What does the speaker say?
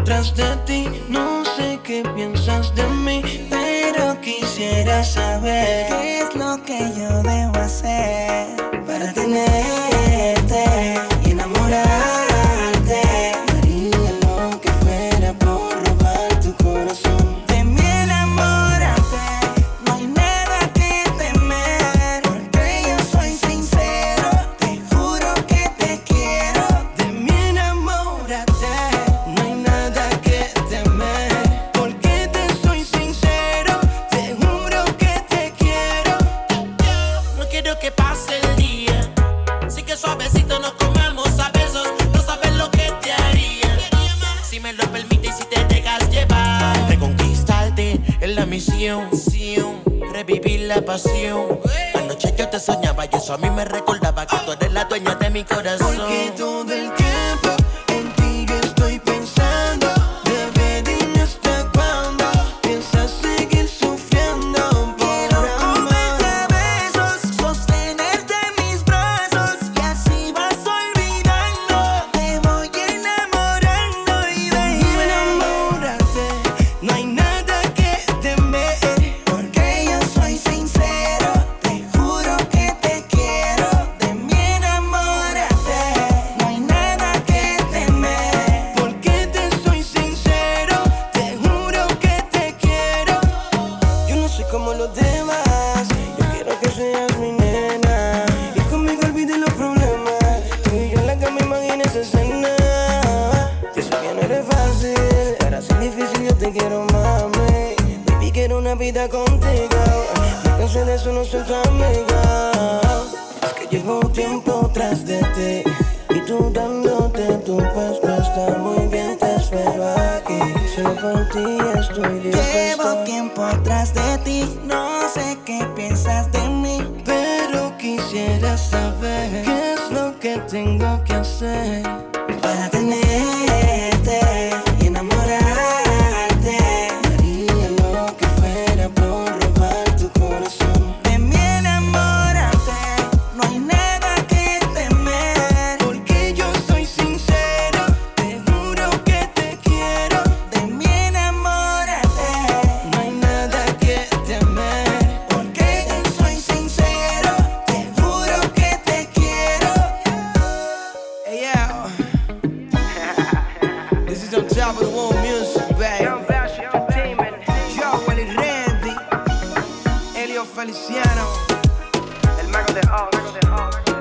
tras de ti. No sé qué piensas de mí, pero quisiera saber qué es lo que yo debo hacer para tenerte y enamorarte. Daría lo que fuera por robar tu corazón. De mí enamórate, no hay nada que temer, porque yo soy sincero, te juro que te quiero. de mí. Enamórate, no hay nada que temer, porque te soy sincero, te juro que te quiero. No quiero que pase el día, sí que suavecito nos comamos a besos. No sabes lo que te haría, si me lo permites y si te dejas llevar. Reconquistarte es la misión, revivir la pasión. Anoche yo te soñaba y eso a mí me recordaba que tú eres la dueña de mi corazón. Porque todo el tiempo en ti yo estoy pensando. Bebé, dime hasta cuándo piensas seguir sufriendo por Quiero comerte amor. a besos, sostenerte en mis brazos, y así vas olvidando. Te voy enamorando y De mí enamórate, no hay nada que temer, porque yo soy sincero, te juro que te quiero. De mí enamórate, no hay nada que temer. porque te soy sincero, te juro que te quiero. Yo no soy como los demás, yo quiero que seas mi nena y conmigo olvide los problemas. Tú y yo en la cama imagina esa escena. Yo sé que no eres fácil, para ser difícil yo te quiero, mami. Baby, quiero una vida contigo, me cansé de eso, no soy tu amiga. Es que llevo tiempo tras de ti y tú dándote tu puesto. Está muy bien, te espero aquí, solo por ti estoy dispuesto. Llevo tiempo atrás de ti, no sé qué piensas de mí, Pero quisiera saber qué es lo que tengo que hacer para tenerte y enamorarte. Daría lo que fuera por robar tu corazón. De mí enamórate, no hay nada que temer, Porque yo soy sincero, te juro que te quiero. de mí enamórate, No hay nada que temer, porque yo soy sincero, te juro que te quiero. hey, yeah. This is on top of the world music, baby. Yo, Willy Randy, Elio Feliciano, El mago de Oz.